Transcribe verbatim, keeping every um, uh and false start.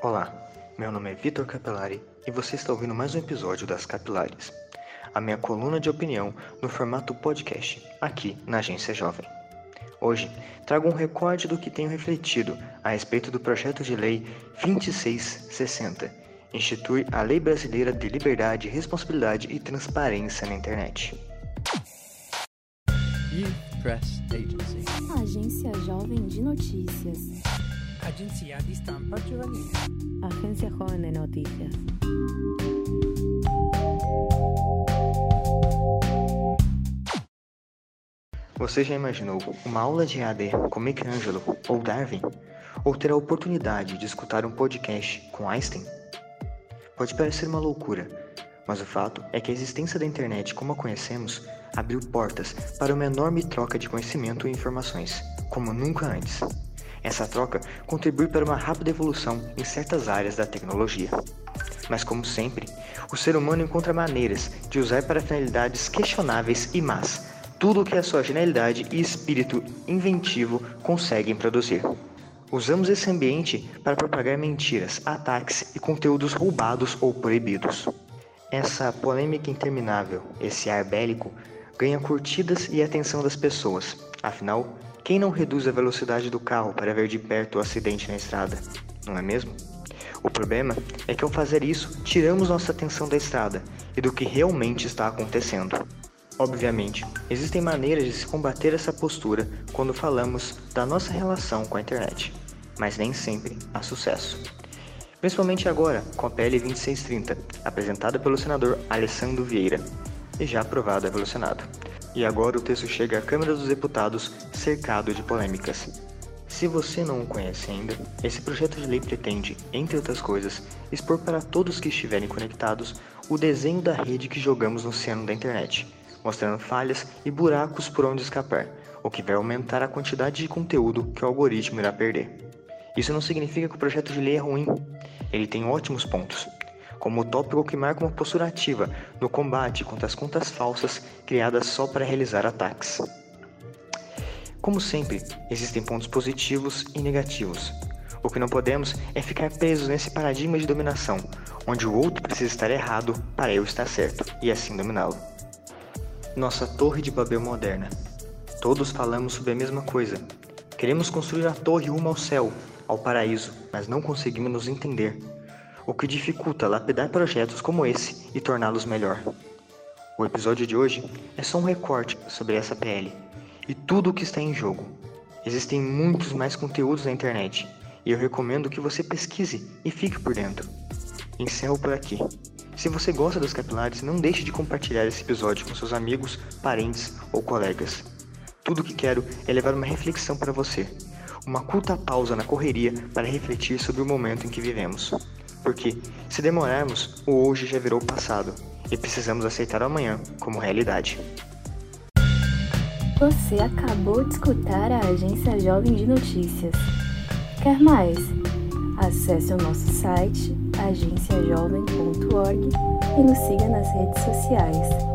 Olá, meu nome é Vitor Capelari e você está ouvindo mais um episódio das Capilares, a minha coluna de opinião no formato podcast, aqui na Agência Jovem. Hoje, trago um recorde do que tenho refletido a respeito do projeto de lei vinte e seis sessenta, institui a Lei Brasileira de Liberdade, Responsabilidade e Transparência na Internet. Youth Press Agency. Agência Jovem de Notícias. Agência de Estampa Juvenil. Agência Joven de Noticias. Você já imaginou uma aula de E A D com Michelangelo ou Darwin? Ou ter a oportunidade de escutar um podcast com Einstein? Pode parecer uma loucura, mas o fato é que a existência da internet como a conhecemos abriu portas para uma enorme troca de conhecimento e informações, como nunca antes. Essa troca contribui para uma rápida evolução em certas áreas da tecnologia. Mas como sempre, o ser humano encontra maneiras de usar para finalidades questionáveis e más tudo o que a sua genialidade e espírito inventivo conseguem produzir. Usamos esse ambiente para propagar mentiras, ataques e conteúdos roubados ou proibidos. Essa polêmica interminável, esse ar bélico, ganha curtidas e atenção das pessoas. Afinal, quem não reduz a velocidade do carro para ver de perto o acidente na estrada, não é mesmo? O problema é que ao fazer isso, tiramos nossa atenção da estrada e do que realmente está acontecendo. Obviamente, existem maneiras de se combater essa postura quando falamos da nossa relação com a internet, mas nem sempre há sucesso. Principalmente agora, com a P L vinte e seis trinta, apresentada pelo senador Alessandro Vieira, e já aprovada pelo Senado. E agora o texto chega à Câmara dos Deputados cercado de polêmicas. Se você não o conhece ainda, esse projeto de lei pretende, entre outras coisas, expor para todos que estiverem conectados o desenho da rede que jogamos no oceano da internet, mostrando falhas e buracos por onde escapar, o que vai aumentar a quantidade de conteúdo que o algoritmo irá perder. Isso não significa que o projeto de lei é ruim, ele tem ótimos pontos, como o tópico que marca uma postura ativa no combate contra as contas falsas criadas só para realizar ataques. Como sempre, existem pontos positivos e negativos. O que não podemos é ficar presos nesse paradigma de dominação, onde o outro precisa estar errado para eu estar certo e assim dominá-lo. Nossa Torre de Babel moderna. Todos falamos sobre a mesma coisa. Queremos construir a torre rumo ao céu, ao paraíso, mas não conseguimos nos entender, o que dificulta lapidar projetos como esse e torná-los melhor. O episódio de hoje é só um recorte sobre essa P L e tudo o que está em jogo. Existem muitos mais conteúdos na internet e eu recomendo que você pesquise e fique por dentro. Encerro por aqui. Se você gosta das Capilares, não deixe de compartilhar esse episódio com seus amigos, parentes ou colegas. Tudo o que quero é levar uma reflexão para você, uma curta pausa na correria para refletir sobre o momento em que vivemos. Porque, se demorarmos, o hoje já virou passado e precisamos aceitar o amanhã como realidade. Você acabou de escutar a Agência Jovem de Notícias. Quer mais? Acesse o nosso site agência jovem ponto org e nos siga nas redes sociais.